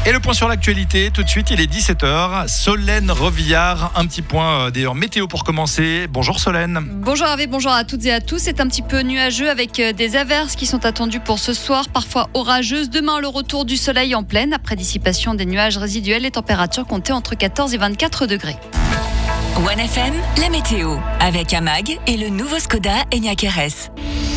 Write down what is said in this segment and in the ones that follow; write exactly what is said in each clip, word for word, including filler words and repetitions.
Et le point sur l'actualité, tout de suite, il est dix-sept heures. Solène Revillard, un petit point euh, d'ailleurs météo pour commencer. Bonjour Solène. Bonjour Hervé, bonjour à toutes et à tous. C'est un petit peu nuageux avec des averses qui sont attendues pour ce soir, parfois orageuses. Demain, le retour du soleil en pleine, après dissipation des nuages résiduels et températures comptées entre quatorze et vingt-quatre degrés. One F M, la météo, avec Amag et le nouveau Skoda Enyaq R S.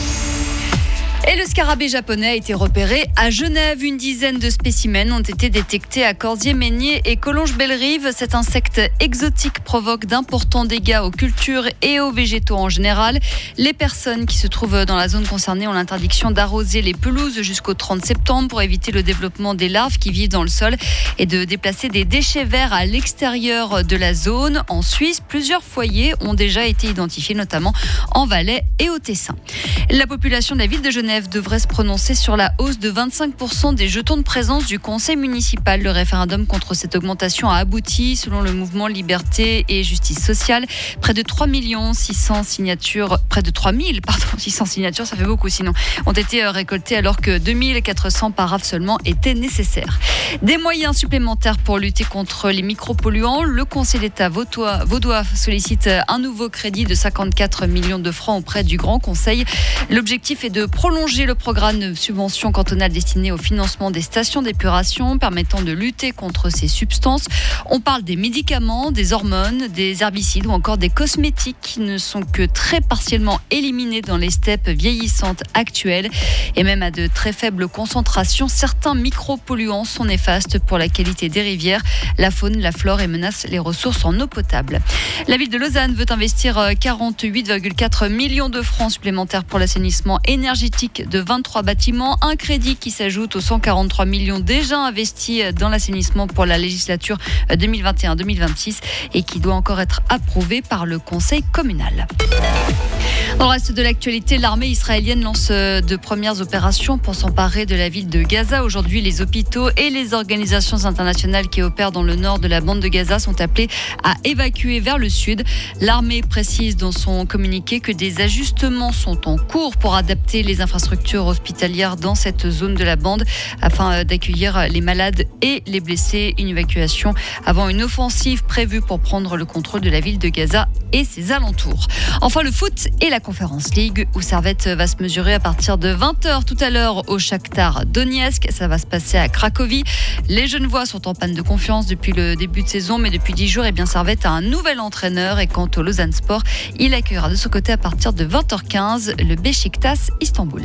Et le scarabée japonais a été repéré à Genève. Une dizaine de spécimens ont été détectés à Cordier-Meignier et Collonges-Bellerive. Cet insecte exotique provoque d'importants dégâts aux cultures et aux végétaux en général. Les personnes qui se trouvent dans la zone concernée ont l'interdiction d'arroser les pelouses jusqu'au trente septembre pour éviter le développement des larves qui vivent dans le sol et de déplacer des déchets verts à l'extérieur de la zone. En Suisse, plusieurs foyers ont déjà été identifiés, notamment en Valais et au Tessin. La population de la ville de Genève devrait se prononcer sur la hausse de vingt-cinq pour cent des jetons de présence du conseil municipal. Le référendum contre cette augmentation a abouti selon le mouvement Liberté et Justice sociale. Près de trois millions six cents signatures, près de trois mille, pardon, six cents signatures, ça fait beaucoup sinon, ont été récoltées alors que deux mille quatre cents paraphes seulement étaient nécessaires. Des moyens supplémentaires pour lutter contre les micropolluants. Le Conseil d'État vaudois, vaudois sollicite un nouveau crédit de cinquante-quatre millions de francs auprès du Grand Conseil. L'objectif est de prolonger le programme de subvention cantonale destiné au financement des stations d'épuration permettant de lutter contre ces substances. On parle des médicaments, des hormones, des herbicides ou encore des cosmétiques qui ne sont que très partiellement éliminés dans les steppes vieillissantes actuelles. Et même à de très faibles concentrations, certains micropolluants sont néfastes pour la qualité des rivières, la faune, la flore et menacent les ressources en eau potable. La ville de Lausanne veut investir quarante-huit virgule quatre millions de francs supplémentaires pour l'assainissement énergétique de vingt-trois bâtiments, un crédit qui s'ajoute aux cent quarante-trois millions déjà investis dans l'assainissement pour la législature deux mille vingt et un deux mille vingt-six et qui doit encore être approuvé par le conseil communal. Dans le reste de l'actualité, l'armée israélienne lance de premières opérations pour s'emparer de la ville de Gaza. Aujourd'hui, les hôpitaux et les organisations internationales qui opèrent dans le nord de la bande de Gaza sont appelés à évacuer vers le sud. L'armée précise dans son communiqué que des ajustements sont en cours pour adapter les infrastructures hospitalières dans cette zone de la bande afin d'accueillir les malades et les blessés. Une évacuation avant une offensive prévue pour prendre le contrôle de la ville de Gaza et ses alentours. Enfin, le foot et la Conference League où Servette va se mesurer à partir de vingt heures tout à l'heure au Shakhtar Donetsk. Ça va se passer à Cracovie. Les Genevois sont en panne de confiance depuis le début de saison, mais depuis dix jours, eh bien, Servette a un nouvel entraîneur. Et quant au Lausanne Sport, il accueillera de son côté à partir de vingt heures quinze le Beşiktaş Istanbul.